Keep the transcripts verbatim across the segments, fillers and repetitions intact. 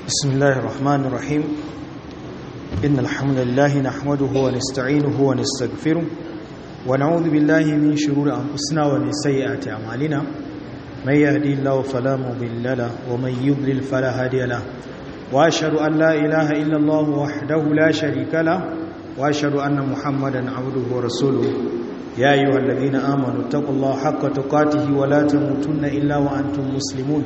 بسم الله الرحمن الرحيم إن الحمد لله نحمده ونستعينه ونستغفره ونعوذ بالله من شرور أنفسنا ومن سيئات أعمالنا من يهدي الله فلا مضل له ومن يضلل فلا هادي له وأشهد أن لا إله إلا الله وحده لا شريك له وأشهد أن محمدا عبده ورسوله يا أيها الذين آمنوا اتقوا الله حق تقاته ولا تموتن إلا وأنتم مسلمون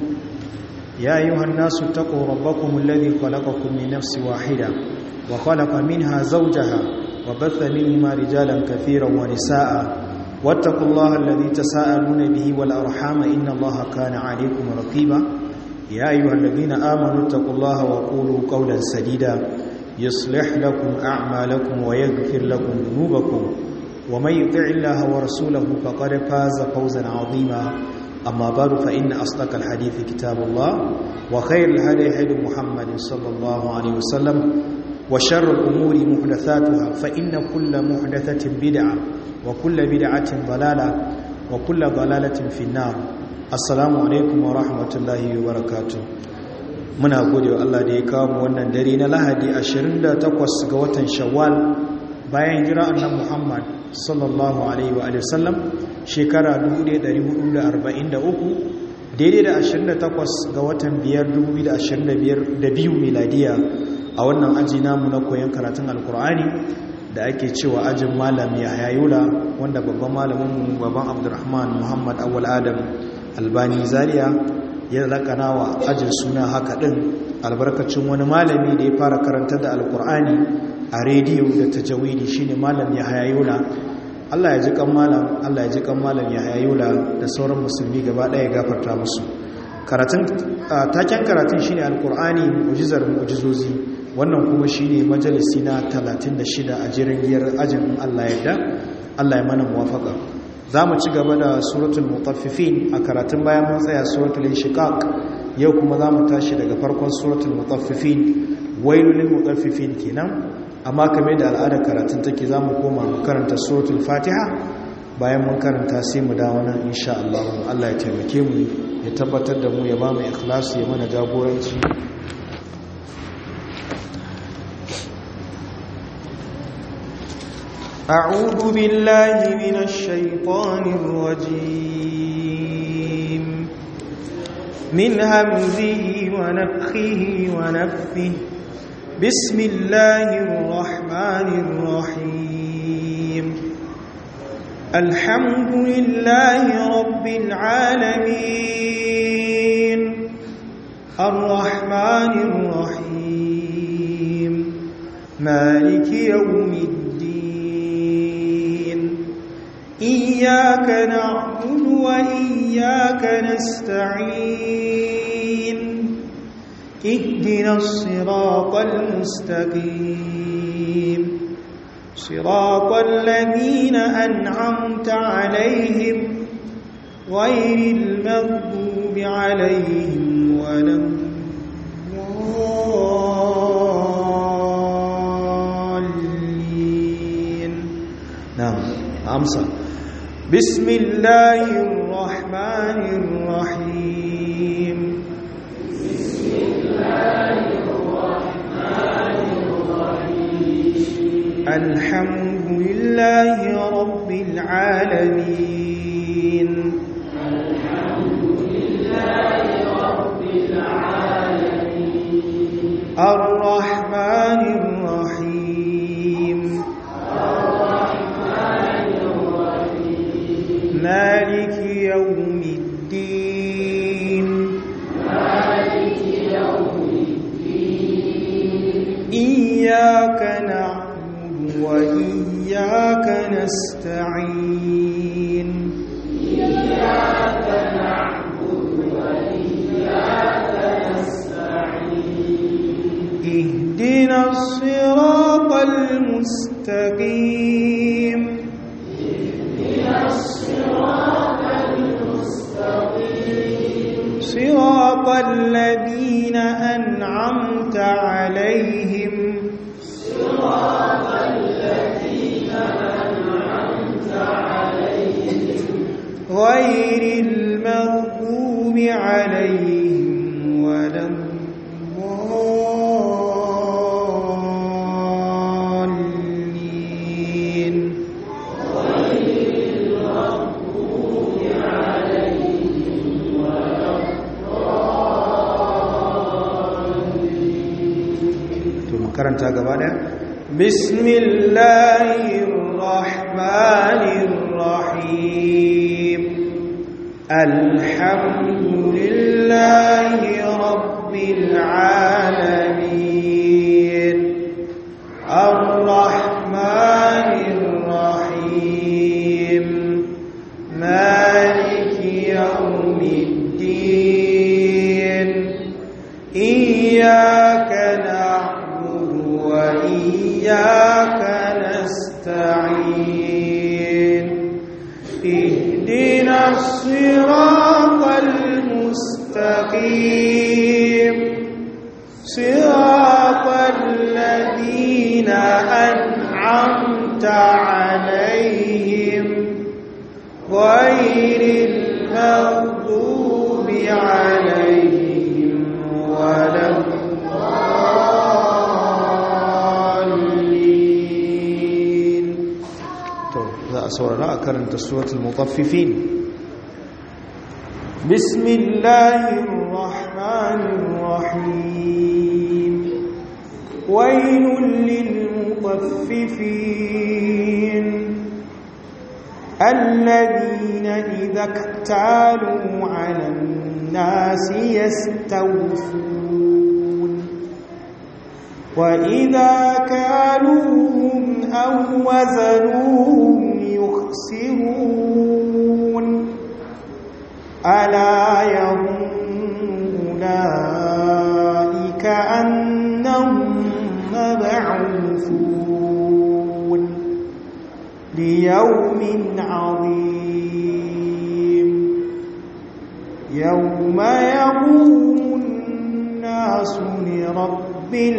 يا أيها الناس اتقوا ربكم الذي خلقكم من نفس واحدة وخلق منها زوجها وبث منهما رجالا كثيرا ونساء واتقوا الله الذي تساءلون به والأرحام إن الله كان عليكم رقيبا يا أيها الذين آمنوا اتقوا الله وقولوا قولا سديدا يصلح لكم أعمالكم ويغفر لكم ذنوبكم ومن يطع الله ورسوله فقد فاز فوزا عظيما أما بعد فإن أصدق الحديث كتاب الله وخير الهدي هدي محمد صلى الله عليه وسلم وشر الأمور محدثاتها فإن كل محدثة بدعة وكل بدعة ضلالة وكل ضلالة في النار السلام عليكم ورحمة الله وبركاته muna gode wa Allah da ya kawo mu wannan dare na Lahadi ashirin da takwas ga watan Shawwal bayan jira annabi Muhammad sallallahu alaihi wa sallam shekara dubu ɗaya da ɗari hudu da arba'in da uku daidai da ashirin da takwas ga watan biyar dubu biyu da ashirin da biyu miladiya a wannan aji namu na koyon karatun alkur'ani da ake cewa ajin malam Yahya Yola wanda babban malamin mu baban Abdulrahman Muhammad Awwal Adam Albani Zaria ya lakana wa ajin suna haka din albarkacin wani malami da ya fara karantar da alkur'ani a rediyo da tajawidi shine malam Yahya Yola Allah ya ji kan malam Allah ya ji kan malam Yahya Yola da sauran musulmi gaba daya gafarta musu karatun taken karatun shine alkur'ani mu'jizar mu'jizozi wannan kuma shine majalisi na talatin da shida a jiran giyar ajin Allah ya da Allah ya mana muwafaka zamu ci gaba da suratul mutaffifin a karatun bayan mun tsaya suratul inshiqaq yau kuma zamu tashi daga farkon suratul mutaffifin wailul lil mutaffifin kenan amma kamar da al'adar karatun take za mu koma mu karanta suratul fatiha bayan mun karanta sai mu dawo nan insha Allah Allah ya taimake mu ya tabbatar da mu ya ba mu ikhlasi ya mana jagoranci a'udhu billahi minash shaitanir rajim min hamzihi wa nafthihi wa nafthihi بسم الله الرحمن الرحيم الحمد لله رب العالمين الرحمن الرحيم مالك يوم الدين إياك نعبد وإياك نستعين اهدنا الصراط المستقيم صراط الذين أنعمت عليهم غير المغضوب عليهم ولا الضالين نعم أمسى بسم الله الرحمن الرحيم الحمد لله رب العالمين الحمد لله رب العالمين الرحمن الرحيم الرحمن الرحيم مالك يوم الدين مالك يوم الدين إياك نعبد وإياك نستعين إياك نعبد وإياك نستعين اهدنا الصراط المستقيم اهدنا الصراط المستقيم صراط الذين أنعمت عليهم صراط الذين أنعمت عليهم غير المغضوب عليهم ولا الضالين karanta gaba daya bismillahir rahmanir rahim alhamdulillahi rabbil alamin arrahmanir rahim maliki yawmiddin iyyaka na'budu wa iyyaka nasta'in ihdinas siratal mustaqim siratal ladzina an'amta 'alaihim ghairil maghdubi 'alaihim waladdallin. To za a saurara a karanta suratul mutaffifin. bismillahir rahmanir rahim wailul lil mutaffifin alladhina idha iktalu 'alan nasi yastawfun wa idha kaluhum aw wazanuhum yukhsirun ala yadhunnu ulaika annahum mab'uthun liyawmin 'azim yawma yaqumu an-nasu lirabbil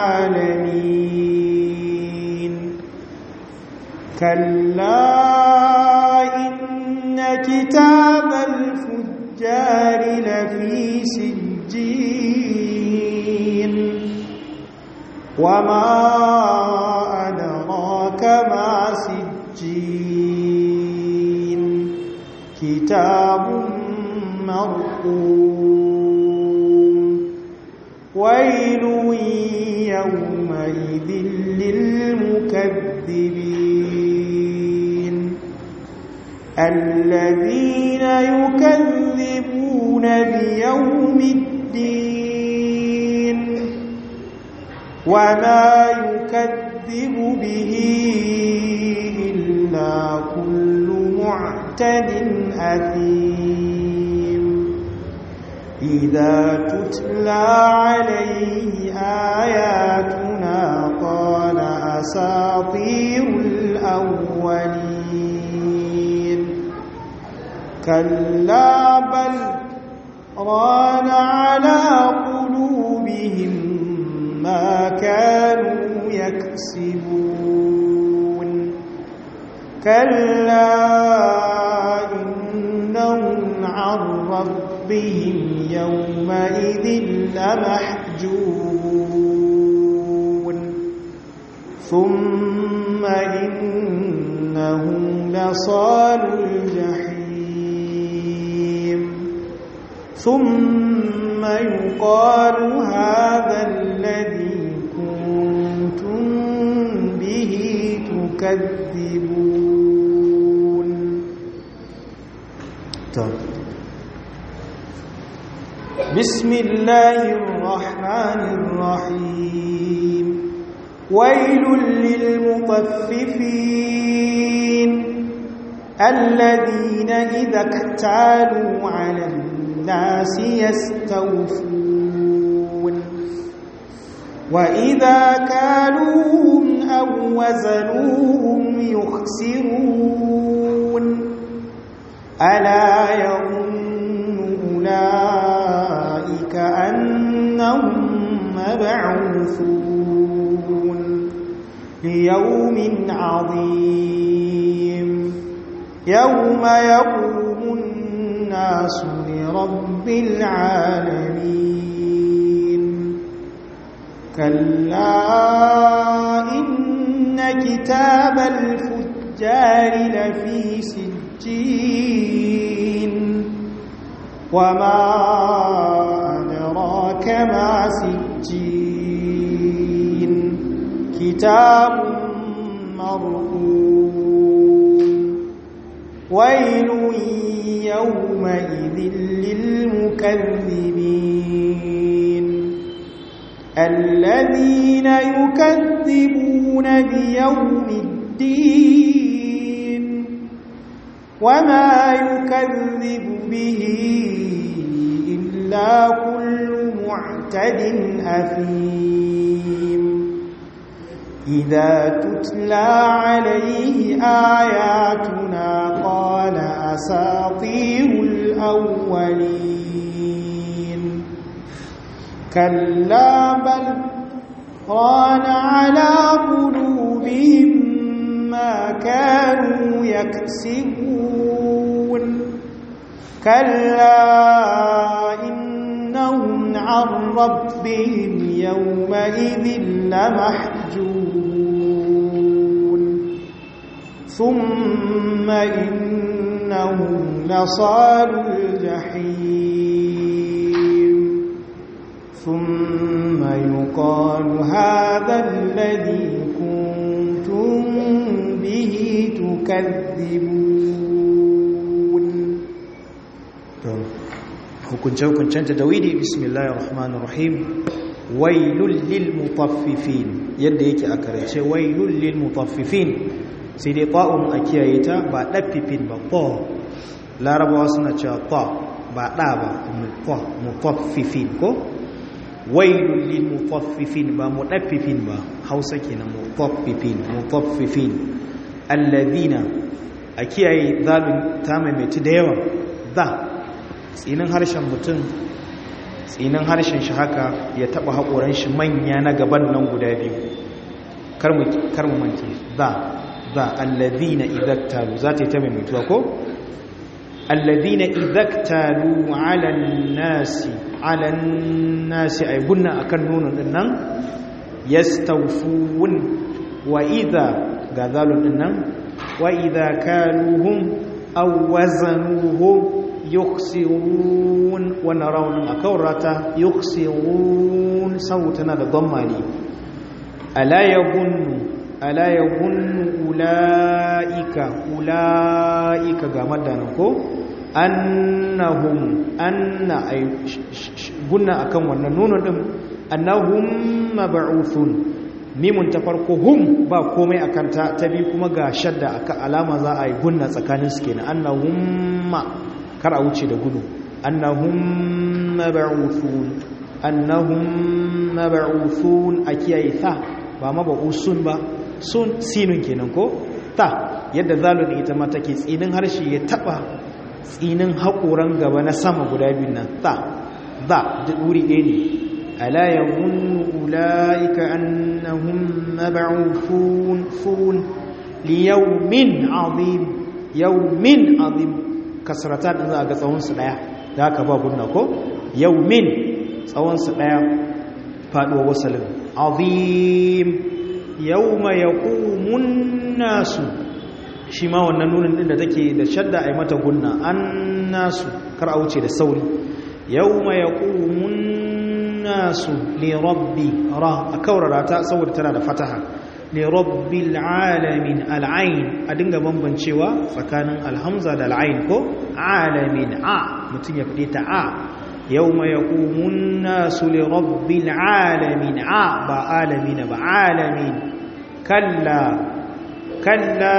'alamin kalla inna kitabal fujjari lafi sijjin wama adraka ma sijjin kitabun marqum wailun yawmaidhin lil mukaththibin الذين يكذبون بيوم الدين وما يكذب به إلا كل معتد أثيم إذا تتلى عليه آياتنا قال أساطير الأولين كلا بل ران على قلوبهم ما كانوا يكسبون كلا إنهم عن ربهم يومئذ لمحجوبون ثم إنهم لصالو الجحيم ثم يقال هذا الذي كنتم به تكذبون. بسم الله الرحمن الرحيم ويل للمطففين الذين إذا اكتالوا على الناس يستوفون وإذا كالوهم أو وزنوهم يخسرون ألا يظن أولئك أنهم مبعوثون ليوم عظيم يوم يقوم الناس لرب العالمين كلا إن كتاب الفجار لفي سجين وما أدراك ما سجين كتاب مرقوم ويل يومئذ للمكذبين الذين يكذبون بيوم الدين وما يكذب به إلا كل معتد أثيم إذا تتلى عليه آياتنا قال أساطير الأولين كلا بل ران على قلوبهم ما كانوا يكسبون كلا إنهم عن ربهم يومئذ لمحجوبون ثم إنهم لصالوا الجحيم ثم يقال هذا الذي كنتم به تكذبون. hukunce-hukuncen tadawidi bismillahir rahmanir rahim wailul lil mutaffifin yadda yake a karance wailul lil mutaffifin sai dai ta'un a kiyaye ta ba daffifin ba ta larabawa suna cewa ta ba da ba mutaffifin ko wailul lil mutaffifin ba mudaffifin ba hausa kenan mutaffifin mutaffifin alladhina a kiyaye zalun ta maimaiti da yawa da tsinin harshen mutum tsinin harshen shi haka ya taba haƙoran shi manya na gaban nan guda biyu kar mu mance da da alladhina idaktalu za ta yi ta maimaituwa ko alladhina idaktalu ala nasi ala nasi ay gunna akan nunun din nan yastawfun wa idha ga zalun din nan wa idha kaluhum aw wazanuhum yukhsirun wannan raunin a kaurata yukhsirun sautana da dhammani ala yadhunnu ala yadhunnu ulaika ulaika ga madana ko annahum anna ay gunna akan wannan nunun din annahum mab'uthun mimun ta farko hum ba komai akan ta ta bi kuma ga shadda aka alama za a yi gunna tsakanin su kenan annahum kar a wuce da gudu annahum mab'uthun annahum mab'uthun akiyayi ta ba mab'usun ba sun sinun kenan ko ta yadda zalun ita ma take tsinin harshe ya taba tsinin hakoran gaba na sama guda biyun nan ta da duri ɗaya ne ala yadhunnu ulaika annahum mab'uthun fun liyawmin azim yawmin azim kasrata din za a ga tsawon su daya da haka ba gunna ko yawmin tsawon su daya faduwa wasalin azim yawma yaqumun nasu shi ma wannan nunin din da take da shadda ai mata gunna annasu kar a wuce da sauri yawma yaqumun nasu li rabbi ra akaurara ta saboda tana da fataha li rabbil alamin al'ain a dinga bambancewa tsakanin alhamza da al'ain ko alamin a mutun ya fide ta a yawma yaqumun nasu li rabbil alamin a ba alamin ba alamin kalla kalla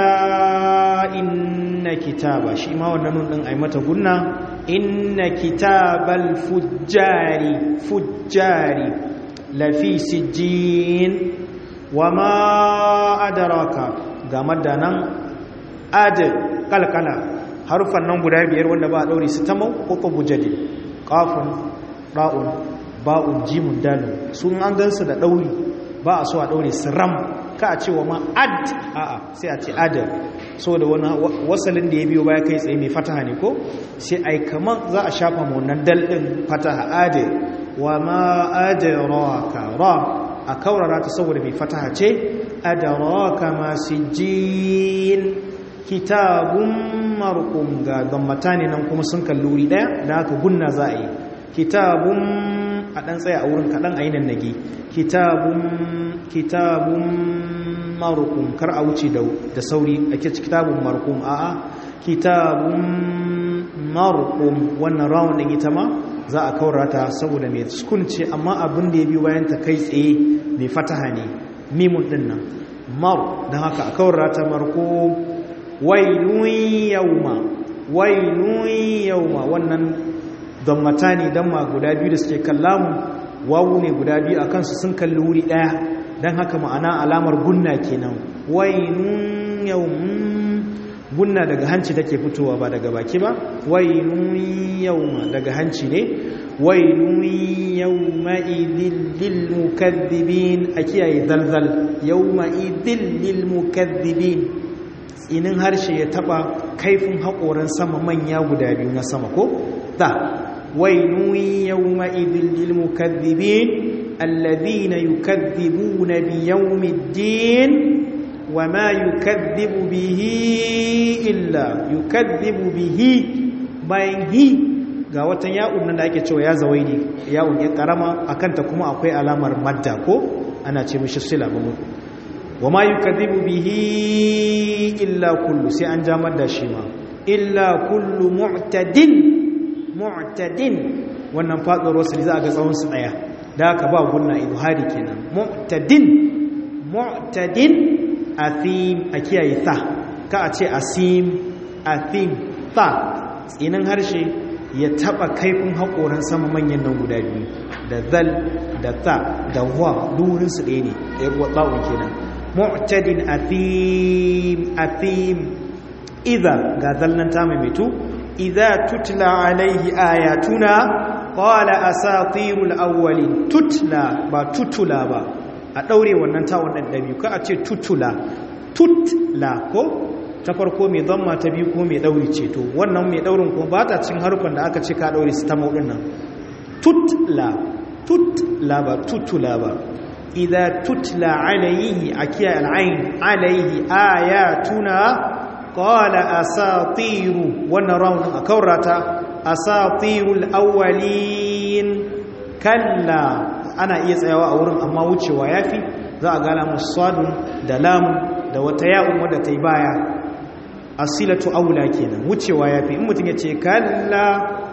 inna kitaba shi ma wannan nun din ai mata gunna inna kitabal fujjari fujjari lafi sijjin wama adraka ga madanan ad kalkala harufan nan guda biyar wanda ba a daure su tamau ko bujadi qafun ra'un ba'un jimun dalun sun an gansu da dauri ba a so a daure su ram ka a ce wa ma ad a'a sai a ce adar so da wani wasalin da ya biyo baya kai tsaye mai fataha ne ko sai ai kaman za a shafa ma wannan dal din fataha adar wa ma adraka ra a kaurara ta saboda mai fataha ce adraka ma sijjin kitabun marqum ga gammata ne nan kuma sun kalluri daya da haka gunna za a yi kitabun a ɗan tsaya a wurin kaɗan a yi nan nage kitabun kitabun markum kar a wuce da sauri a kitabun markum a'a kitabun markum wannan rawun ɗin ita ma za a kaurata saboda mai sukun ce amma abin da ya biyu bayan ta kai tsaye mai fataha ne mimun ɗin nan mar don haka a kaurata marko wailun yauma wailun yauma wannan dammata ne damma guda biyu da suke kallamu wawu ne guda biyu a kansu sun kalli wuri ɗaya don haka ma'ana alamar gunna kenan wailun yaumun gunna daga hanci take fitowa ba daga baki ba wailun yauma daga hanci ne wailun yauma idil lil mukaththibin a kiyaye zalzal yauma idil lil mukaththibin tsinin harshe ya taba kaifin haƙoran sama manya guda biyu na sama ko da wailun yauma idil lil mukaththibin alladhina yukaththibuna bi yawmiddin وما يكذب به إلا يكذب به bayan hi ga watan ya'un nan da ake cewa ya zawaidi ya'un ya karama akanta kuma akwai alamar madda ko ana ce mishi sila bamu wama yukadhibu bihi illa kullu sai an ja madda shi ma illa kullu mu'tadin mu'tadin wannan fadar wasu za a ga tsawon su daya da haka ba gunna izhari kenan mu'tadin mu'tadin athim a kiyaye ta ka a ce asim athim ta tsinin harshe ya taba kaifin haƙoran sama manyan nan guda biyu da zal da ta da wa durinsu ɗaya ne ɗaya waɗa'un kenan mu'tadin athim athim idha ga zallan ta maimaitu idha tutla alaihi ayatuna qala asatirul awwalin tutla ba tutula ba a ɗaure wannan tawon ɗan ɗabi ka a ce tutula tutla ko ta farko mai zamma ta biyu ko mai ɗauri ce to wannan mai ɗaurin ko ba ta cin harufan da aka ce ka ɗaure su ta maudin nan tutla tutla ba tutula ba idza tutla alayhi akiya al'ain alayhi ayatuna qala asatiru wannan raunin a kaurata asatirul awwalin kalla ana iya tsayawa a wurin amma wucewa ya fi za a gala musadun da lamun da wata ya'un wadda ta yi baya asilatu aula kenan wucewa ya fi in mutum ya ce kalla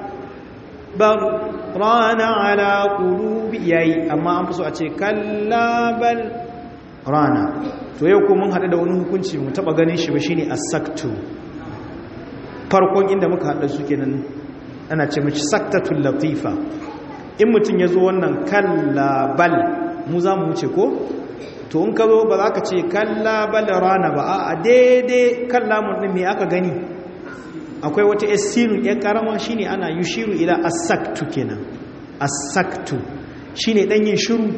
bal rana ala qulubi yayi amma an fi so a ce kalla bal rana to yau ko mun haɗu da wani hukunci mu taɓa ganin shi ba shine as-saktu farkon inda muka haɗa su kenan ana ce mishi saktatul latifa in mutum ya zo wannan kallabal mu za mu wuce ko to in ka zo ba za ka ce kallabal rana ba a daidai kallamun ɗin mai aka gani akwai wata esinu ya karama shine ana yushiru ila asaktu kenan asaktu shine dan yin shiru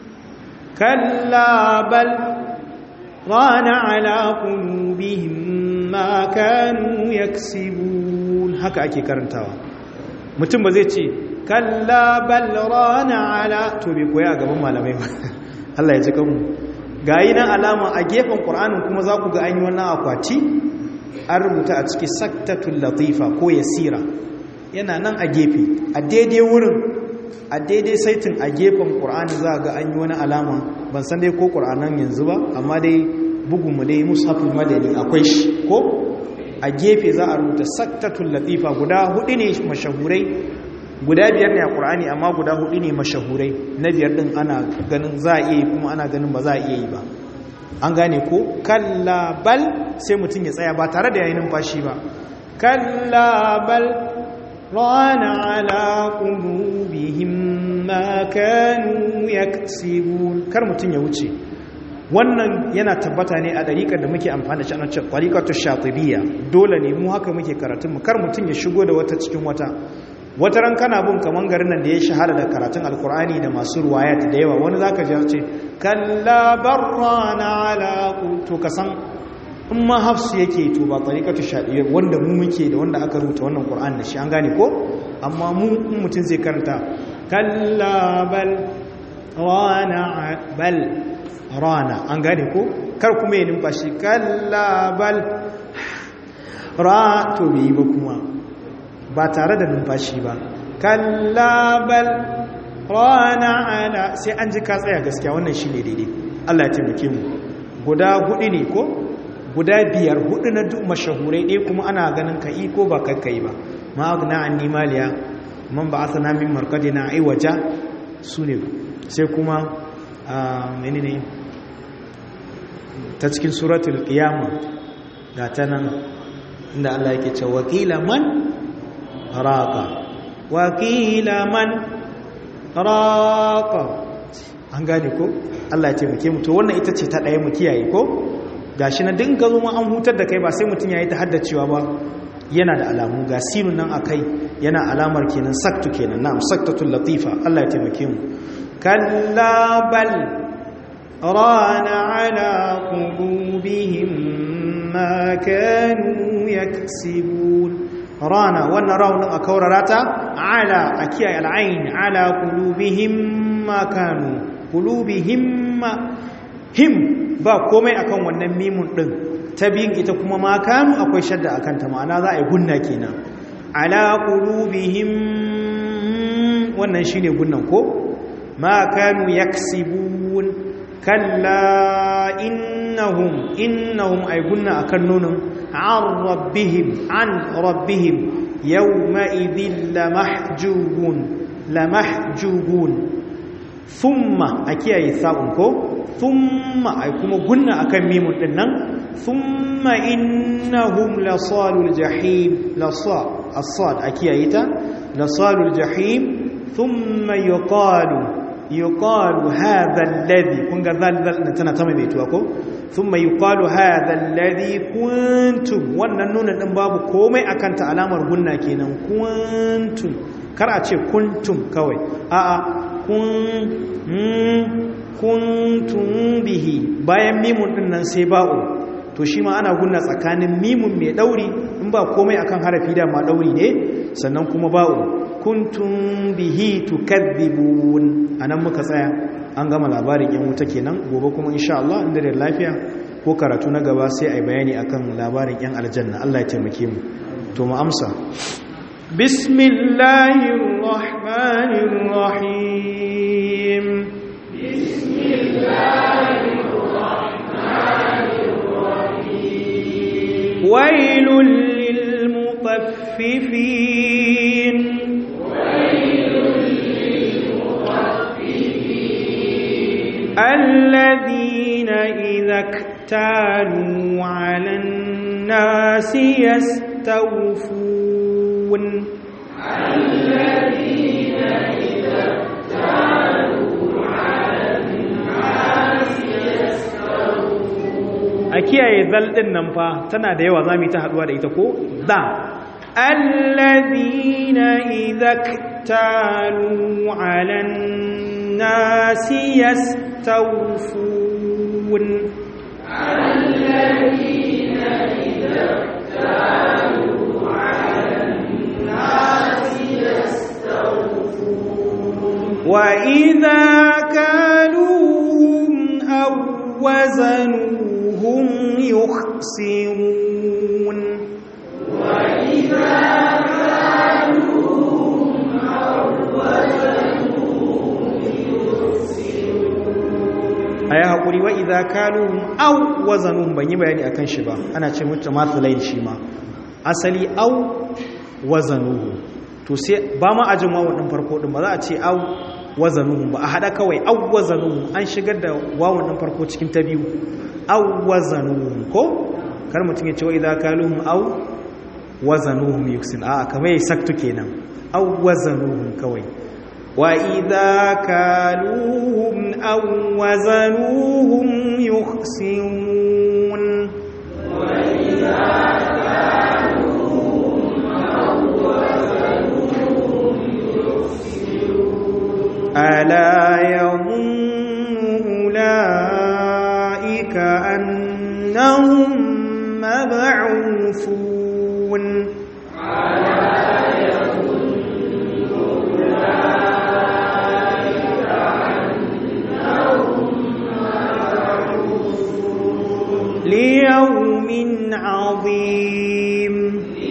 kallabal rana ala qulubihim ma kanu yaksibun haka ake karantawa mutum ba zai ce kalla bal rana ala to bai koya a gaban malamai ba Allah ya ji kanmu gayi nan alama a gefen Qur'anin kuma za ku ga an yi wannan akwati an rubuta a cikin saktatul latifa ko yasira yana nan a gefe a daidai wurin a daidai saitin a gefen Qur'ani za ga an yi wani alama ban san dai ko Qur'anan yanzu ba amma dai bugun mu dai mushaful madani akwai shi ko a gefe za a rubuta saktatul latifa guda hudu ne mashahurai guda biyar ne a ƙur'ani amma guda hudu ne mashahurai na biyar ɗin ana ganin za a iya yi kuma ana ganin ba za a iya yi ba an gane ko kallabal sai mutum ya tsaya ba tare da yayin numfashi ba kallabal rana ala qulubihim ma kanu yaksibun kar mutum ya wuce wannan yana tabbata ne a dariƙar da muke amfani da shi ana cewa tariqatu shatibiyya dole ne mu haka muke karatun mu kar mutum ya shigo da wata cikin wata wata ran kana bin kaman garin nan da ya shahara da karatun alkur'ani da masu ruwayat da yawa wani zaka ji ce kalla barrana ala to kasan in ma hafsu yake to ba tariqatu shatibiyya wanda mu muke da wanda aka rubuta wannan qur'ani da shi an gane ko amma mu in mutum zai karanta kalla bal rana bal rana an gane ko kar kuma ya numfashi kalla bal ra to bai ba kuma ba tare da numfashi ba kalla bal rana ala sai an ji ka tsaya gaskiya wannan shine daidai Allah ya taimake mu guda hudu ne ko guda biyar hudu na duk mashahurai ɗaya kuma ana ganin ka ko ba kai ba ma agna anni maliya man ba'athana min marqadina aywaja sune sai kuma menene ta cikin suratul qiyama da ta nan inda Allah yake cewa wakila man raqa wakila man raqa an gane ko Allah ya taimake mu to wannan ita ce ta daya mu kiyaye ko gashi na dinga zo ma an hutar da kai ba sai mutun yayi ta haddacewa ba yana da alamu ga sinun nan akai yana alamar kenan saktu kenan na'am saktatul latifa Allah ya taimake mu kalla bal rana ala qulubihim ma kanu yaksibun rana wannan raunin a kaurarata ala akiya al'ain ala qulubihim ma kanu qulubihim him ba komai akan wannan mimun din ta biyin ita kuma ma kanu akwai shadda akan ta ma'ana za a yi gunna kenan ala qulubihim wannan shine gunnan ko ma kanu yaksibun kalla innahum innahum ay gunna akan nunun an rabbihim an rabbihim yawma idhil lamahjubun lamahjubun thumma akiyayi sa'un ko thumma ay kuma gunna akan mimun din nan thumma innahum lasalul jahim lasa as-sad akiyayita lasalul jahim thumma yuqalu yuqalu hadha alladhi kun ga zalzal tana ta mai tuwa ko thumma yuqalu hadha alladhi kuntum wannan nuna din babu komai akan ta alamar gunna kenan kuntum kar a ce kuntum kawai a'a kun kuntum bihi bayan mimun din nan sai ba'u to shi ma ana gunna tsakanin mimun mai dauri in ba komai akan harafi da ma dauri ne sannan kuma ba'u kuntum bihi tukadhibun anan muka tsaya an gama labarin yan wuta kenan gobe kuma insha Allah inda da lafiya ko karatu na gaba sai ai bayani akan labarin yan aljanna Allah ya taimake mu to mu amsa bismillahir rahmanir rahim bismillahir rahmanir rahim wailul lil mutaffifin الذين إذا اكتالوا على الناس يستوفون الذين إذا اكتالوا على الناس يستوفون أكيد ذل النمفا تنا ديوا زامي تحدوا da ita ko da الذين إذا اكتالوا على الناس يستوفون الذين إذا اكتالوا على الناس يستوفون وإذا كالوهم أو وزنوهم يخسرون وإذا كالوهم أو وزنوهم a yi haƙuri wa idha kaluhum aw wazanuhum ban yi bayani akan shi ba ana ce mutu mathalain shi ma asali aw wazanuhum to sai ba ma ajin wawan din farko din ba za a ce aw wazanuhum ba a hada kawai aw wazanuhum an shigar da wawan din farko cikin ta biyu aw wazanuhum ko kar mutum ya ce wa idha kaluhum aw wazanuhum yuksin a kamar yayi saktu kenan aw wazanuhum kawai وَإِذَا كَالُوهُمْ أَوْ وَزَنُوهُمْ يُخْسِرُونَ وَإِذَا كَالُوهُمْ أَوْ وَزَنُوهُمْ يُخْسِرُونَ أَلَا يَظُنُّ أُولَئِكَ أَنَّهُمْ مَبْعُوثُونَ ليوم عظيم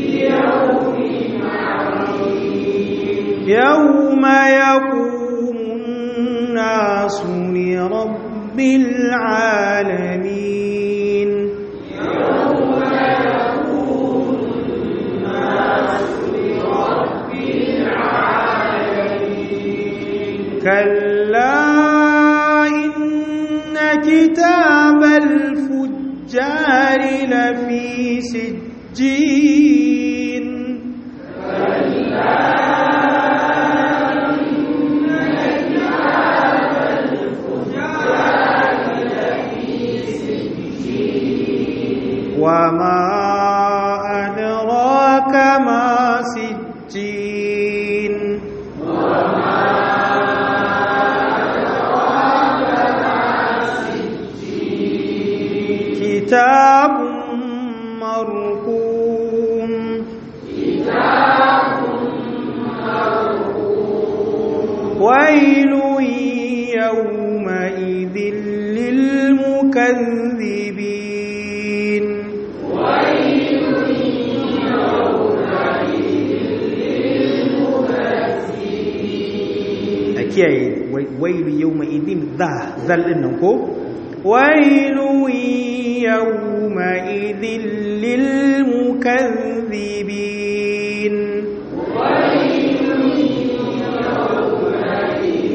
يوم عظيم يوم يقوم رب العالمين يوم يقوم الناس لرب العالمين كلا إن كتاب الفجار لفي سجين كلا إن كتاب الفجار لفي سجين وما أدراك ما سجين وما أدراك ما سجين كتاب مرقوم كتاب مرقوم ويل يومئذ للمكذبين ويل يومئذ للمكذبين أكيد ويل يومئذ ذا ذا لأنكو ويل يومئذ للمكذبين ويل يومئذ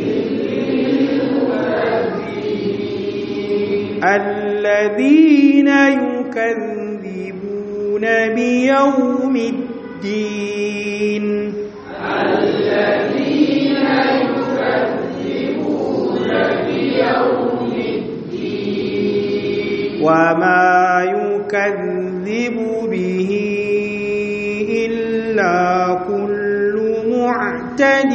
للمكذبين الذين يكذبون بيوم الدين الذين يكذبون بيوم الدين وما يكذب به إلا كل معتد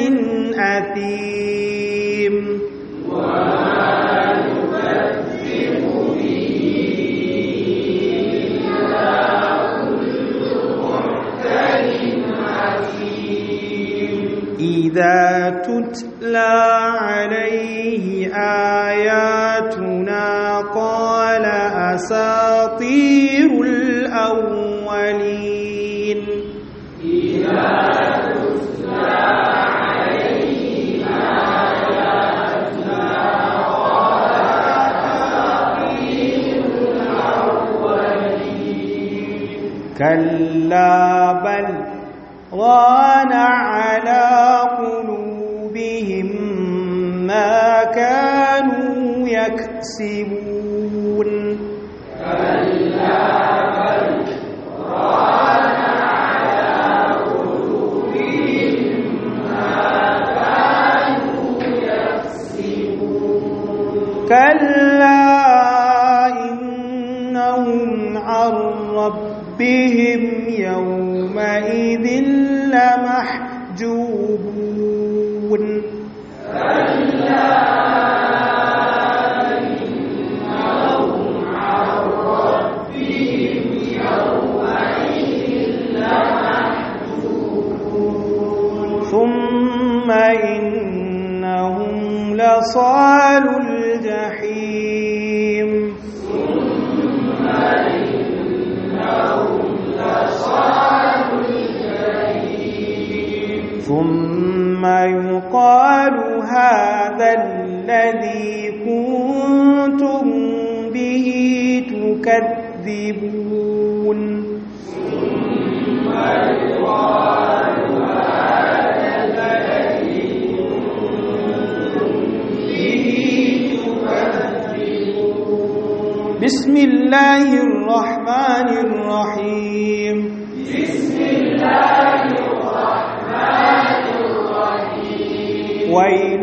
أثيم وما يكذب به إلا كل معتد أثيم إذا تتلى عليه آياتنا قال أساطير الأولين إذا تتلى عليه آياتنا قال أساطير الأولين كلا بل ران على قلوبهم ما كانوا يكسبون كلا بل ران على قلوبهم ما كانوا يكسبون كلا إنهم عن ربهم يومئذ لمحجوبون كلا إنهم عن ربهم يومئذ لمحجوبون ثم إنهم لصالوا الجحيم ثم إنهم لصالوا الجحيم ثم يقال هذا الذي كنتم به تكذبون ثم يقال هذا الذي كنتم به تكذبون بسم الله الرحمن الرحيم بسم الله الرحمن الرحيم ويل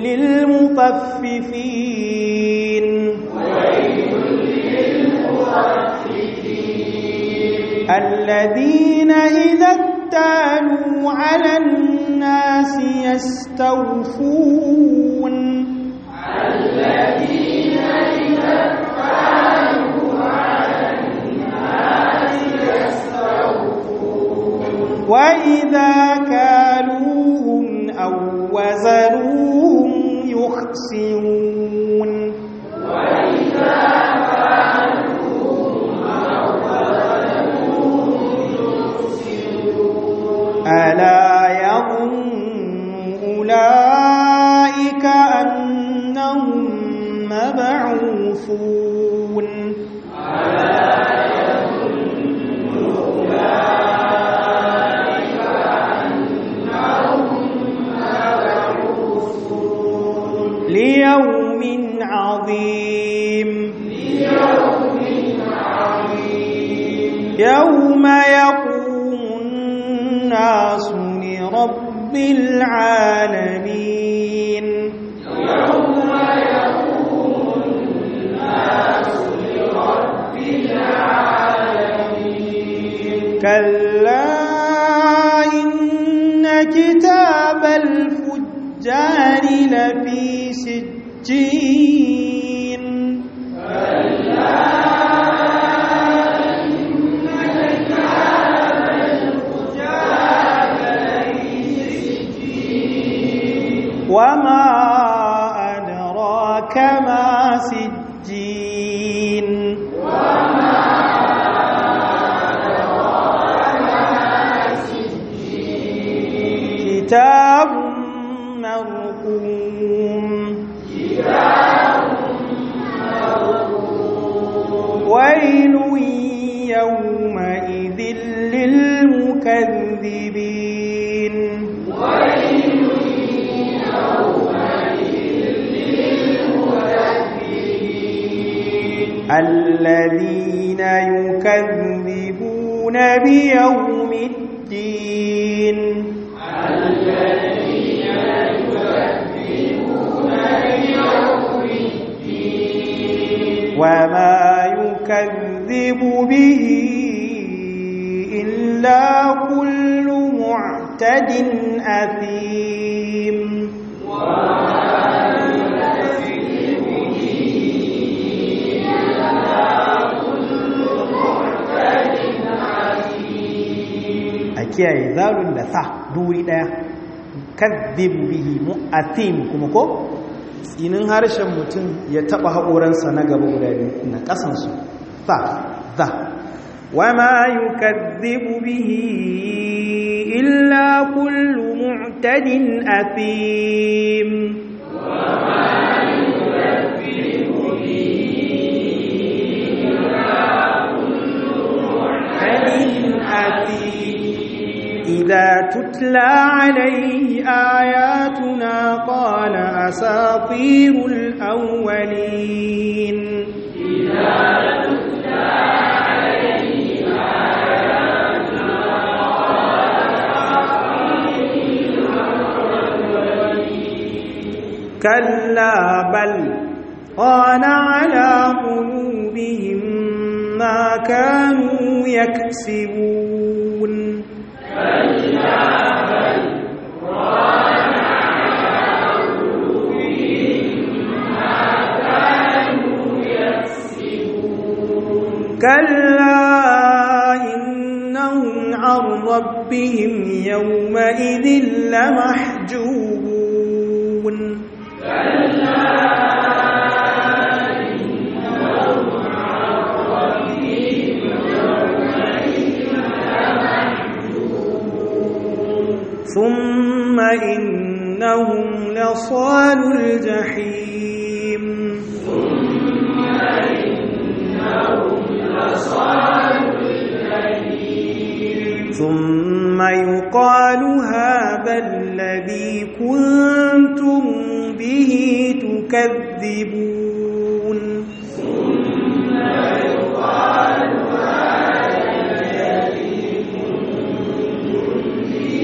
للمطففين ويل للمطففين الذين إذا اكتالوا على الناس يستوفون الذين إذا اكتالوا على الناس يستوفون وإذا كالوهم أو وزنوهم يخسرون وإذا كالوهم أو وزنوهم يخسرون ألا يظن أولئك أنهم مبعوثون مبعوثون ليوم عظيم يوم يقوم الناس لرب العالمين يوم يقوم الناس لرب العالمين كلا إن كتاب الفجار لفي سجين كلا إن كتاب الفجار لفي سجين وما أدراك ما سجين وما أدراك ما سجين كتاب مرقوم كتاب مرقوم ويل يومئذ للمكذبين ويل يومئذ للمكذبين الذين يكذبون بيوم الدين الذين يكذبون بيوم الدين وما يكذب به إلا كل معتد أثيم وما يكذب به إلا كل معتد أثيم أكيد ذال لثا دوري ده كذب به مؤثيم كما كو tsinin harshen mutum ya taba haƙoransa na gaba guda biyu na ƙasansu fa za wama yukadhibu bihi illa kullu mu'tadin athim وما يكذب به إلا كل معتد أثيم إذا تتلى عليه آياتنا قال أساطير الأولين إذا تتلى عليه آياتنا كلا بل طال على قلوبهم ما كانوا يكسبون كلا بل ران على قلوبهم ما كانوا يكسبون كلا إنهم عن ربهم يومئذ لمحجوبون كلا إنهم عن ربهم يومئذ لمحجوبون ثم إنهم لصال الجحيم ثم إنهم لصال الجحيم ثم يقال هذا الذي كنتم به تكذبون ثم يقال هذا الذي كنتم به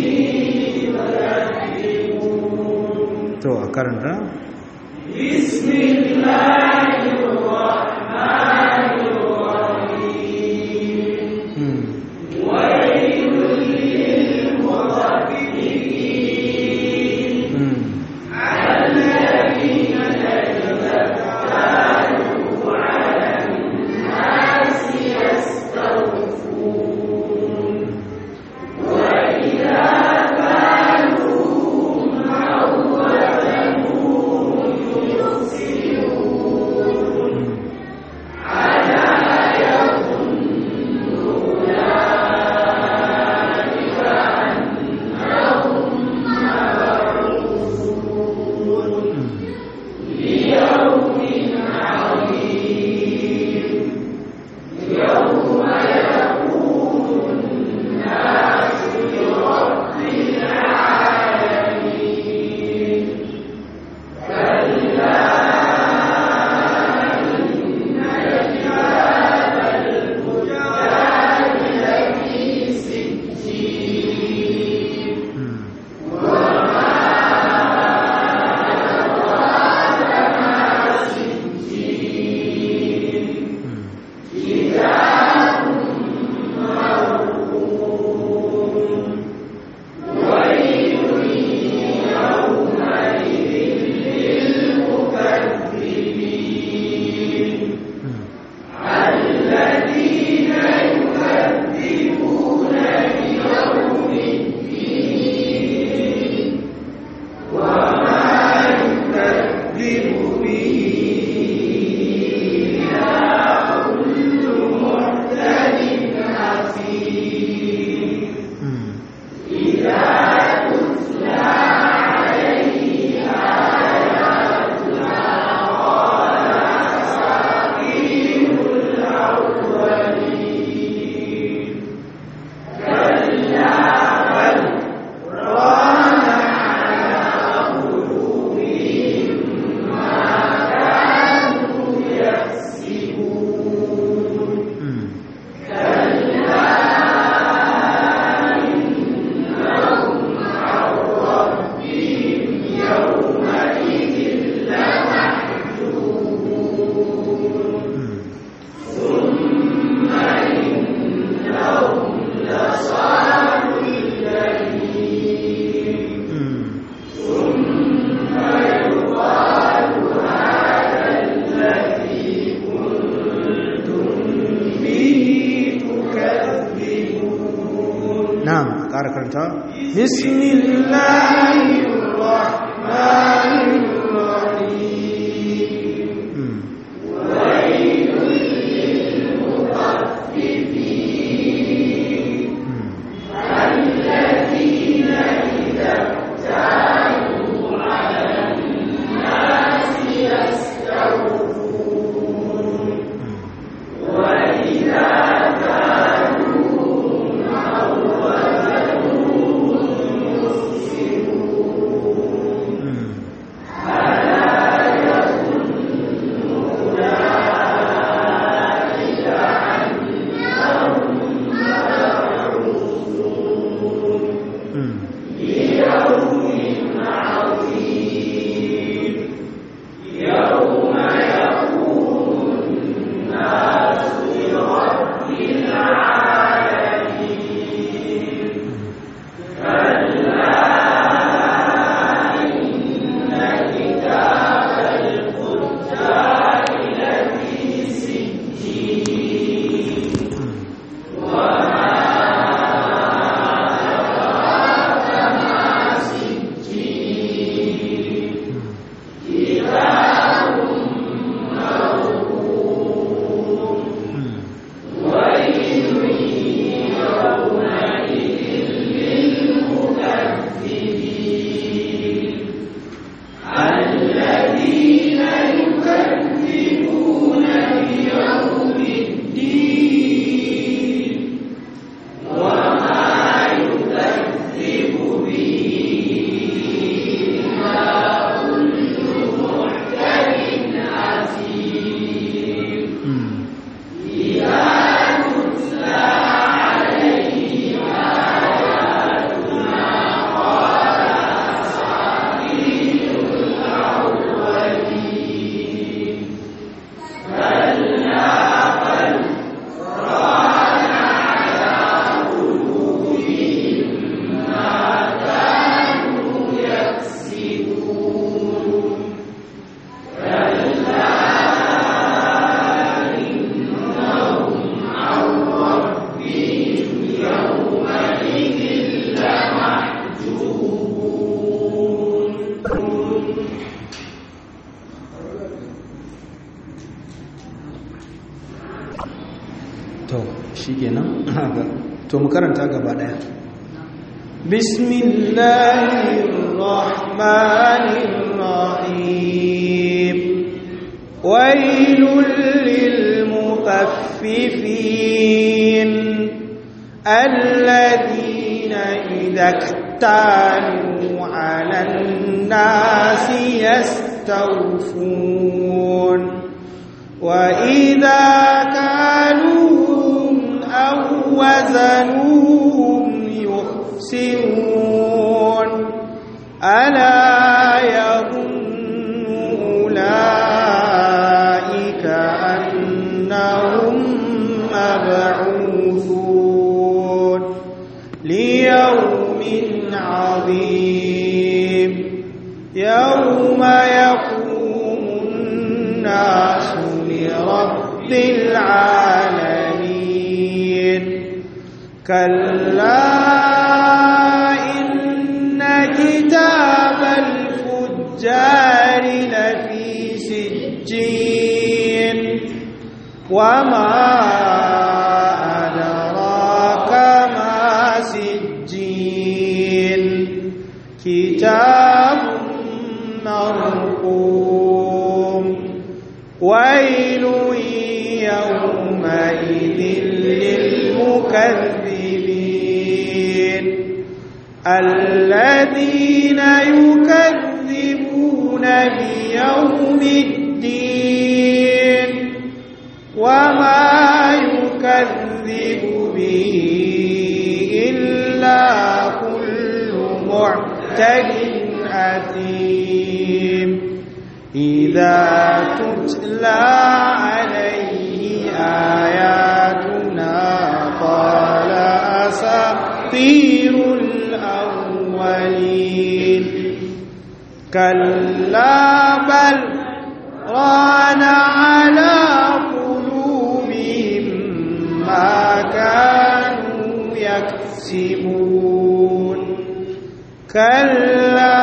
تكذبون تو أكرنا بسم الله الرحمن الرحيم ويل للمطففين الذين يتكالوا على الناس يستوفون وإذا كالوهم أو وزنوهم يخسرون بسم الله الرحمن الرحيم ويل للمطففين الذين إذا اكتالوا على الناس يستوفون وإذا كالوهم أو وزنوهم يخسرون ألا يظن أولئك أنهم مبعوثون ليوم عظيم يوم يقوم الناس لرب العالمين كلا إن كتاب الفجار لفي سجين وما أدراك ما سجين كتاب مرقوم ويل يومئذ للمكذبين الذين يكذبون بيوم الدين وما يكذب به إلا كل معتد أثيم إذا تتلى عليه آياتنا قال أساطير الأولين كلا بل ران على قلوبهم ما كانوا يكسبون كلا إنهم عن ربهم يومئذ لمحجوبون to shikenan to mu karanta gaba daya bismillahir rahmanir rahim wailul lil mutaffifin alladhina idha iktalu 'alan nasi yastawfun وإذا كالوهم أو وزنوهم يخسرون ألا يظن أولئك أنهم مبعوثون ليوم عظيم يوم يقوم الناس لرب العالمين كلا إن كتاب الفجار لفي سجين وما أدراك ما سجين كتاب مرقوم ويل يومئذ للمكذبين الذين يكذبون بيوم الدين وما يكذب به إلا كل معتد أثيم إذا تتلى عليه آياتنا قال أساطير الأولين كلا بل ران على قلوبهم ما كانوا يكسبون كلا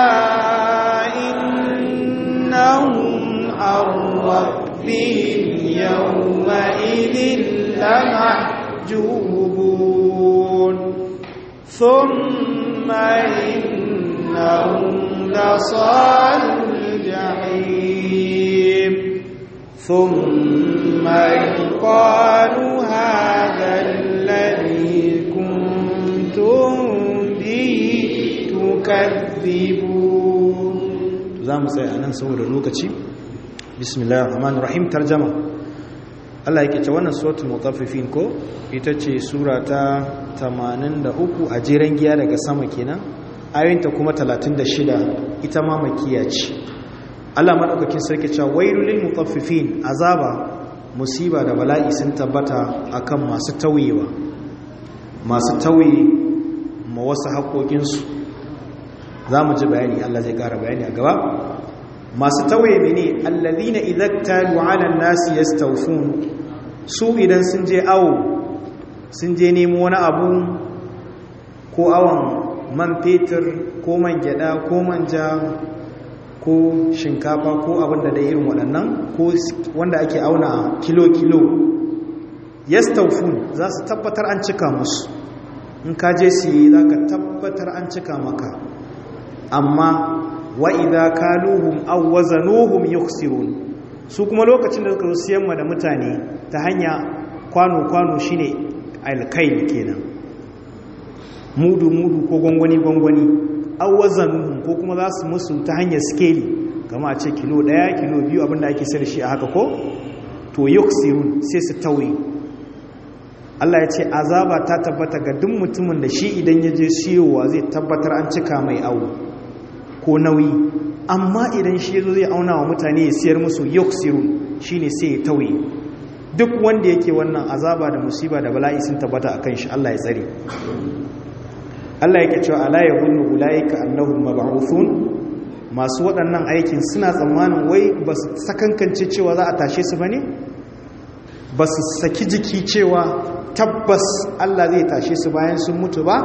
إنهم عن ربهم يومئذ لمحجوبون ثم إنهم لصالوا الجحيم ثم يقال هذا الذي كنتم به تكذبون زامو sai anan saboda lokaci bismillahir rahmanir rahim tarjuma Allah yake ce wannan suratul mutaffifin ko ita ce sura ta tamanin da uku a jeren giya daga sama kenan ayoyinta kuma talatin da shida ita ma makiya ce Allah madaukakin sarki cewa wailul lil mutaffifin azaba musiba da bala'i sun tabbata akan masu tawayewa masu tawaye ma wasu haƙoƙin su zamu ji bayani Allah zai ƙara bayani a gaba masu tawaye mene alladhina idhattalu 'ala an-nasi yastawfun su idan sun je awo sun je nemo wani abu ko awon man fetur ko man gyada ko manja ko shinkafa ko abin da da irin waɗannan ko wanda ake auna kilo-kilo yastawfun za su tabbatar an cika musu in ka je siye za ka tabbatar an cika maka amma wa idza kaluhum aw wazanuhum yukhsirun su kuma lokacin da suka siyan ma da mutane ta hanya kwano-kwano shine alkail kenan mudu-mudu ko gwangwani-gwangwani awwazanuhum ko kuma za su musu ta hanyar skeli kama a ce kilo ɗaya kilo biyu abinda ake sayar shi a haka ko to yuksirun sai su tauye Allah ya ce azaba ta tabbata ga duk mutumin da shi idan ya je siyowa zai tabbatar an cika mai awo ko nauyi amma idan shi yazo zai auna wa mutane ya siyar musu yuksirun shine sai ya tauye duk wanda yake wannan azaba da musiba da bala'i sun tabbata akan shi Allah ya tsare Allah yake cewa ala yaqulu ulaika annahum mab'uthun masu waɗannan aikin suna tsammanin wai ba su sakankance cewa za a tashe su bane ba su saki jiki cewa tabbas Allah zai tashe su bayan sun mutu ba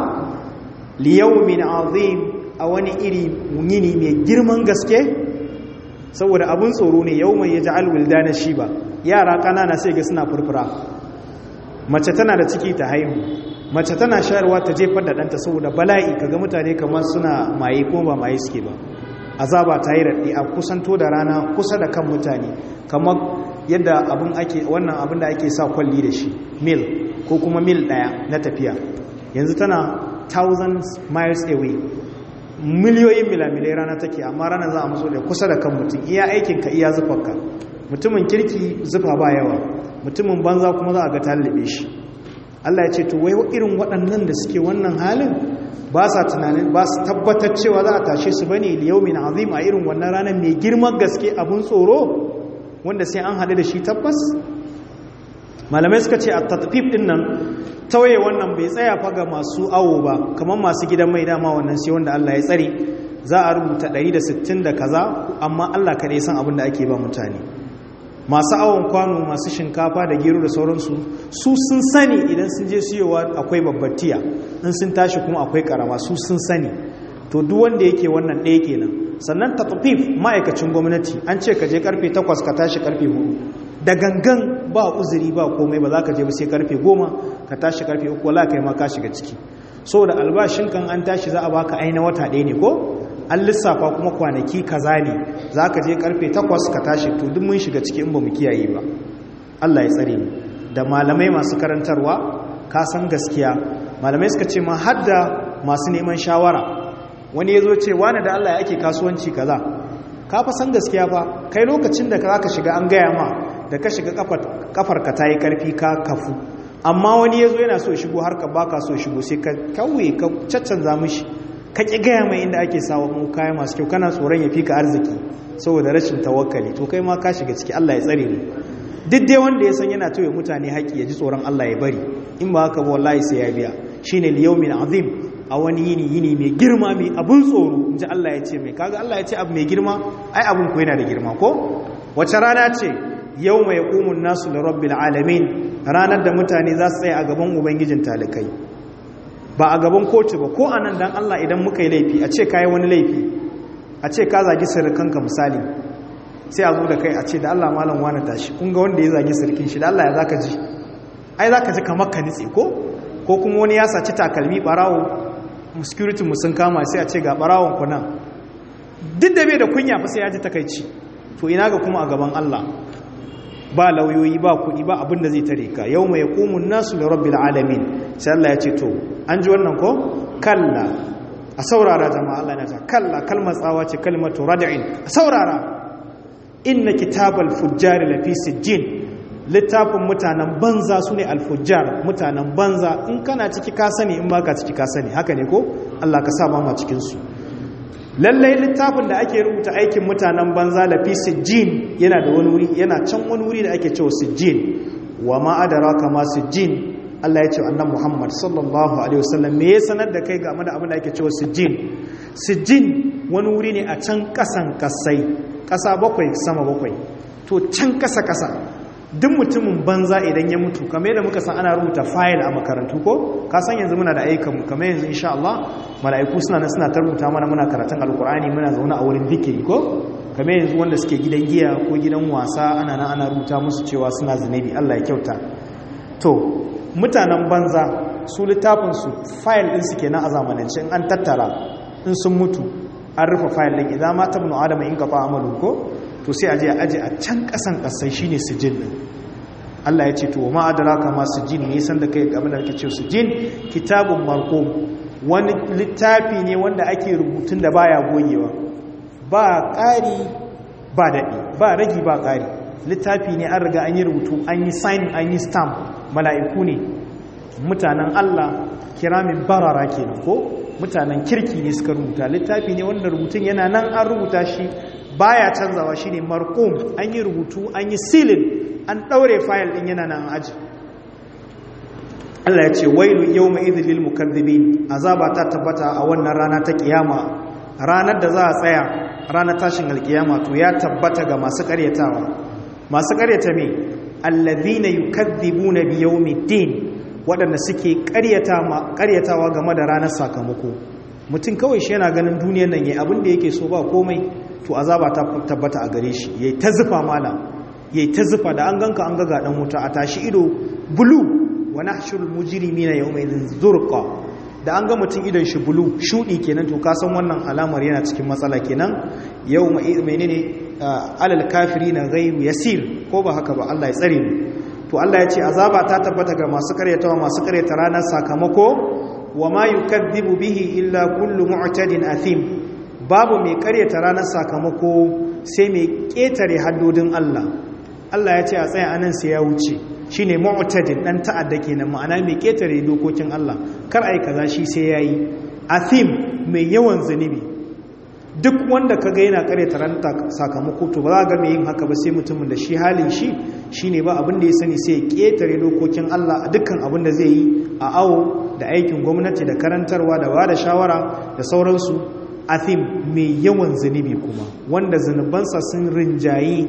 li yawmin azim a wani iri yini mai girman gaske saboda abun tsoro ne yawman yaj'al wildana shiba yara kanana sai ga suna furfura mace tana da ciki ta haihu mace tana shayarwa ta jefar da ɗanta saboda bala'i kaga mutane kamar suna maye ko ba maye suke ba azaba ta yi raɗi a kusanto da rana kusa da kan mutane kamar yadda abin ake wannan abin da ake sa kwalli da shi mil ko kuma mil ɗaya na tafiya yanzu tana thousands miles away miliyoyin milamilai rana take amma rana za a matso da kusa da kan mutum iya aikinka iya zufarka mutumin kirki zufa ba yawa mutumin banza kuma za a ga tallabe shi Allah ya ce to wai irin waɗannan da suke wannan halin ba sa tunanin ba su tabbatar cewa za a tashe su bane liyaumin azim a irin wannan ranar mai girman gaske abun tsoro wanda sai an haɗu da shi tabbas malamai suka ce a tatfif din nan tawaye wannan bai tsaya fa ga masu awo ba kamar masu gidan mai dama wannan sai wanda Allah ya tsare za a rubuta ɗari da sittin da kaza amma Allah kaɗai san abin da ake ba mutane masu awon kwano masu shinkafa da gero da sauransu su sun sani idan sun je siyowa akwai babbar tiya in sun tashi kuma akwai karama su sun sani to duk wanda yake wannan ɗaya kenan sannan tatfif ma'aikacin gwamnati an ce ka je karfe takwas ka tashi karfe hudu da gangan ba uzuri ba komai ba za ka je ba sai karfe goma ka tashi karfe uku wala kai ma ka shiga ciki saboda albashin kan an tashi za a baka aina wata ɗaya ne ko an lissafa kuma kwanaki kaza ne za ka je karfe takwas ka tashi to duk mun shiga ciki in ba mu kiyaye ba Allah ya tsare mu da malamai masu karantarwa ka san gaskiya malamai suka ce ma hadda masu neman shawara wani ya zo ce wani da Allah ya ake kasuwanci kaza ka fa san gaskiya fa kai lokacin da ka shiga an gaya ma da ka shiga kafar ka ta yi karfi ka kafu amma wani ya zo yana so shigo har ka baka so shigo sai ka kawai ka caccanza mishi ka ƙi gaya mai inda ake sawa mu kaya masu kyau kana tsoron ya fi ka arziki saboda rashin tawakkali to kai ma ka shiga ciki Allah ya tsare mu duk dai wanda ya san yana toye mutane haƙi ya ji tsoron Allah ya bari in ba haka ba wallahi sai ya biya shine liyaumin azim a wani yini yini mai girma mai abun tsoro inji Allah ya ce mai kaga Allah ya ce abu mai girma ai abun ko yana da girma ko wace rana ce yawma yaqumun nasu li rabbil alamin ranar da mutane za su tsaya a gaban ubangijin talikai ba a gaban kotu ba ko anan dan Allah idan muka yi laifi a ce kai wani laifi a ce ka zagi sirrikanka misali sai a zo da kai a ce da Allah malam wani tashi kun ga wanda ya zagi sirkin shi da Allah ya zaka ji ai zaka ji kamar ka nitse ko ko kuma wani ya saci takalmi barawo security mu sun kama sai a ce ga barawon ku nan duk da bai da kunya fa sai ya ji takeici to ina ga kuma a gaban Allah ba lauyoyi ba kuɗi ba abin da zai tare ka yawma yaqumun nasu li rabbil alamin sai Allah ya ce to an ji wannan ko kalla a saurara jama'a Allah ya ce kalla kalmar tsawa ce kalmatu rad'in a saurara inna kitabal fujjari lafi sijjin littafin mutanen banza su ne alfujjar mutanen banza in kana ciki ka sani in baka ciki ka sani haka ne ko Allah ka sa ma cikinsu lallai littafin da ake rubuta aikin mutanen banza lafi sijjin yana da wani wuri yana can wani wuri da ake cewa sijjin wa ma adraka ma sijjin Allah ya ce annabi Muhammad sallallahu alaihi wasallam me ya sanar da kai game da abin da ake cewa sijjin sijjin wani wuri ne a can kasan kasai kasa bakwai sama bakwai to can kasa kasa duk mutumin banza idan ya mutu kamar yadda muka san ana rubuta fayil a makarantu ko ka san yanzu muna da aikanmu kamar yanzu insha Allah mala'iku suna nan suna tarbuta mana muna karatun alkur'ani muna zaune a wurin dikiri ko kamar yanzu wanda suke gidan giya ko gidan wasa ana nan ana rubuta musu cewa suna zinubi Allah ya kyauta to mutanen banza su littafin su fayil din su kenan a zamanance in an tattara in sun mutu an rufe fayil din idan ma tabnu adama in kafa amalu ko to sai aje a aje a can kasan kasai shine sijin din Allah ya ce to ma adraka ma sijin ne san da kai abin da kake cewa sijin kitabun marqum wani littafi ne wanda ake rubutun da baya gogewa ba ƙari ba dadi ba ragi ba ƙari littafi ne an riga an yi rubutu an yi sign an yi stamp mala'iku ne mutanen Allah kiramin barara kenan ko mutanen kirki ne suka rubuta littafi ne wanda rubutun yana nan an rubuta shi baya canzawa shine marqum an yi rubutu an yi sealing an daure file din yana nan aji Allah ya ce wailu yawma idhil lil mukaththibin azaba ta tabbata a wannan rana ta kiyama ranar da za a tsaya ranar tashin alkiyama to ya tabbata ga masu karyatawa masu karyata me alladhina yukaththibuna bi yawmiddin wadanda suke karyata karyatawa game da ranar sakamako mutum kawai shi yana ganin duniyar nan yayi abin da yake so ba komai to azaba ta tabbata a gare shi yayi ta zufa mala yayi ta zufa da an ganka an ga ga dan wuta a tashi ido bulu wa nahshurul mujrimina yawma idhin zurqa da an ga mutum idon shi bulu shudi kenan to ka san wannan alamar yana cikin matsala kenan yawma menene alal kafirina ghayru yasir ko ba haka ba Allah ya tsare mu to Allah ya ce azaba ta tabbata ga masu karyatawa masu karyata ranar sakamako wa ma yukadhibu bihi illa kullu mu'tadin athim babu mai karyata ranar sakamako sai mai ketare haddodin Allah Allah ya ce a tsaya anan sai ya wuce shine mu'tadin dan ta'adda kenan ma'ana mai ketare dokokin Allah kar ai kaza shi sai yayi athim mai yawan zunubi duk wanda kaga yana karyata ranar sakamako to ba za ga mai yin haka ba sai mutumin da shi halin shi shine ba abin da ya sani sai ya ketare dokokin Allah a dukkan abin da zai yi a awo da aikin gwamnati da karantarwa da bada shawara da sauransu athim mai yawan zunubi kuma wanda zunubansa sun rinjayi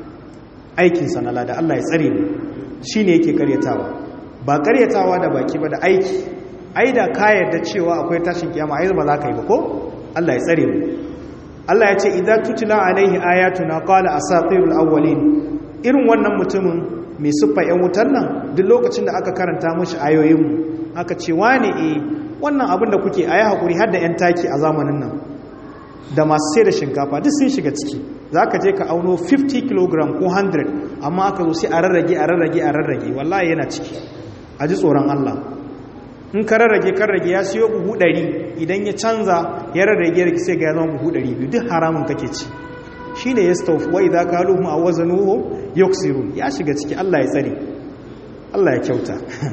aikinsa na lada Allah ya tsare mu shine yake karyatawa ba karyatawa da baki ba da aiki ai da ka yarda cewa akwai tashin kiyama ai ba za ka yi ba ko Allah ya tsare mu Allah ya ce idza tutla alaihi ayatuna qala asatirul awwalin irin wannan mutumin mai siffa yan wutar nan duk lokacin da aka karanta mishi ayoyin mu aka ce wane eh wannan abin da kuke ayi hakuri har da yan taki a zamanin nan da masu sai da shinkafa duk sun shiga ciki zaka je ka auno fifty kilogram ko one hundred amma aka zo sai a rarrage a rarrage a rarrage wallahi yana ciki a ji tsoron Allah in ka rarrage kan rage ya siyo buhu ɗari idan ya canza ya rarrage rage sai ga ya zama buhu ɗari biyu duk haramun kake ci shi ne ya staufu wa idza kaluhum aw wazanuhu yuksirun ya shiga ciki Allah ya tsare Allah ya kyauta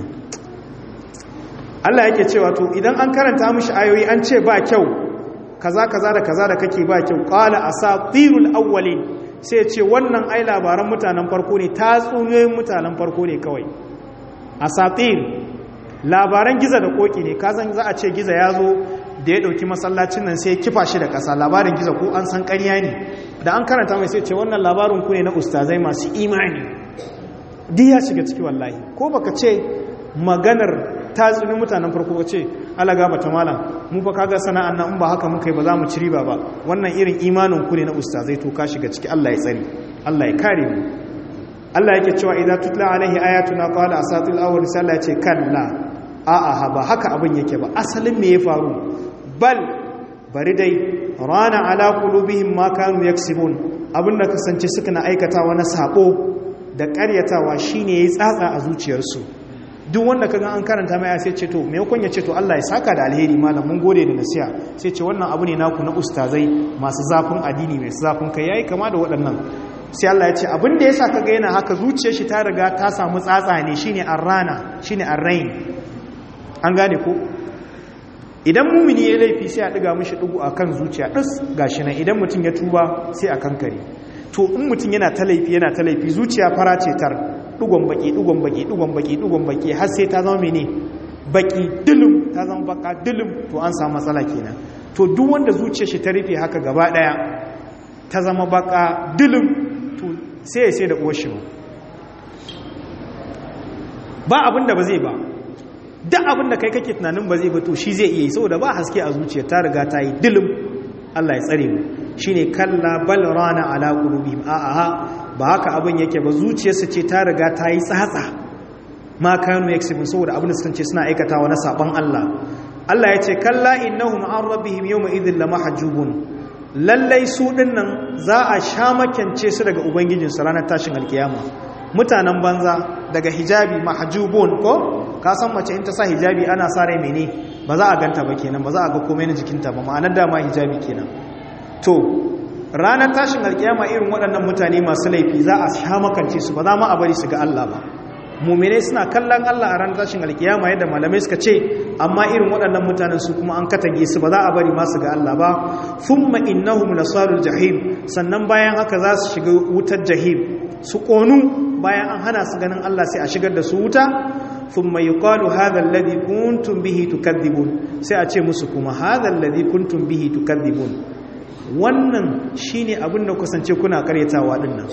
Allah yake cewa to idan an karanta mishi ayoyi an ce ba kyau kaza kaza da kaza da kake ba kyau qala asatirul awwalin sai ya ce wannan ai labaran mutanen farko ne tatsuniyoyin mutanen farko ne kawai asatir labaran giza da koki ne kazan za a ce giza ya zo da ya dauki masallacin nan sai ya kifa shi da ƙasa labarin giza ko an san ƙarya ne da an karanta mai sai ce wannan labarin ku ne na ustazai masu imani duk ya shiga ciki wallahi ko baka ce maganar ta tsuni mutanen farko ce ala gaba ta malam mu fa kaga sana'an nan in ba haka muka yi ba za mu ci riba ba wannan irin imanin ku ne na ustazai to ka shiga ciki Allah ya tsare Allah ya kare mu Allah yake cewa idza tutla alaihi ayatuna qala asatul awwal sai Allah ya ce kalla a'a ba haka abin yake ba asalin me ya faru bal bari dai rana ala qulubihim ma kanu yaksibun abinda kasance suka na aikatawa na sabo da ƙaryatawa shine yayi tsatsa a zuciyarsu duk wanda kaga an karanta mai sai ce to me yakon ya ce to Allah ya saka da alheri malam mun gode da nasiha sai ce wannan abu ne naku na ustazai masu zafin addini mai zafin kai yayi kama da waɗannan sai Allah ya ce abin da yasa kaga yana haka zuciyar shi ta riga ta samu tsatsa ne shine arrana shine arrain an gane ko idan mumini ya laifi sai a diga mishi dugu akan zuciya dis gashi nan idan mutum ya tuba sai a kankare to in mutum yana ta laifi yana ta laifi zuciya fara ce tar dugon baki dugon baki dugon baki dugon baki har sai ta zama mene baki dilum ta zama baka dilum to an samu matsala kenan to duk wanda zuciyar shi ta rufe haka gaba daya ta zama baka dilum to sai sai da uwar shi ba abinda ba zai ba duk abinda kai kake tunanin ba zai ba to shi zai iya yi saboda ba haske a zuciya ta riga ta yi dilum Allah ya tsare mu shine kalla bal rana ala qulubihim a a ba haka abin yake ba zuciyarsu ce ta riga ta yi tsatsa ma kanu yaksibun saboda abin da suka ce suna aikatawa na saban Allah Allah ya ce kalla innahum an rabbihim yawma idhil lamahjubun lallai su dinnan za a sha makance su daga ubangijinsu ranar tashin alkiyama mutanen banza daga hijabi mahjubun ko ka san mace in ta sa hijabi ana sa rai mene ba za a ganta ba kenan ba za a ga komai na jikinta ba ma'anar dama hijabi kenan to ranar tashin alkiyama irin waɗannan mutane masu laifi za a sha makance su ba za ma a bari su ga Allah ba mu'minai suna kallon Allah a ranar tashin alkiyama yadda malamai suka ce amma irin waɗannan mutanen su kuma an katange su ba za a bari ma su ga Allah ba thumma innahum lasalul jahim sannan bayan haka za su shiga wutar jahim su konu bayan an hana su ganin Allah sai a shigar da su wuta thumma yuqalu hadha alladhi kuntum bihi tukadhibun sai a ce musu kuma hadha alladhi kuntum bihi tukadhibun wannan shine abin da kasance kuna karyatawa dinnan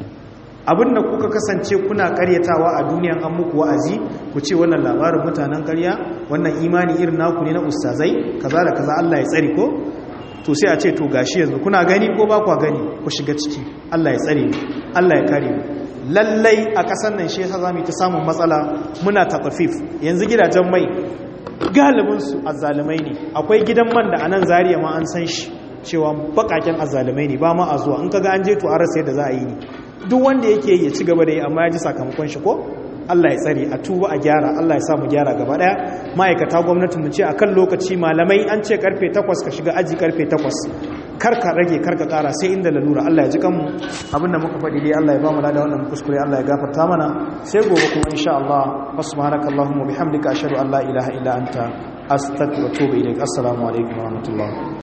abin da kuka kasance kuna karyatawa a duniyan an muku wa'azi ku ce wannan labarin mutanen karya wannan imani irin naku ne na ustazai kaza da kaza Allah ya tsare ko to sai a ce to gashi yanzu kuna gani ko ba kwa gani ku shiga ciki Allah ya tsare mu Allah ya kare mu lallai a kasan nan shi yasa zamu ta samun matsala muna taqfif yanzu gidajen mai galibin su azzalumai ne akwai gidan man da anan Zariya ma an san shi cewa bakaken azzalumai ne ba ma a zuwa in kaga an je to an rasa yadda za a yi ne duk wanda yake ya ci gaba da yi amma ya ji sakamakon shi ko Allah ya tsare a tuba a gyara Allah ya sa mu gyara gaba daya ma'aikata gwamnati mu ce akan lokaci malamai an ce karfe takwas ka shiga aji karfe takwas karka rage karka kara sai inda lalura Allah ya ji kanmu abinda muka faɗi dai Allah ya ba mu da wannan kuskure Allah ya gafarta mana sai gobe kuma insha Allah subhanakallahumma bihamdika ashhadu an la ilaha illa anta astaghfiruka wa atubu ilaik assalamu alaikum wa rahmatullah